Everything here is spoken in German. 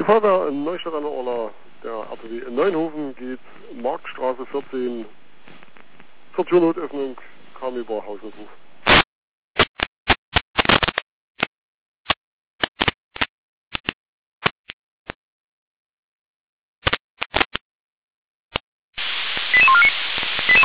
Feuerwehr in Neustadt an der Orla, der RTW in Neuenhofen geht Marktstraße 14 zur Türnotöffnung, kam über Hausnotruf.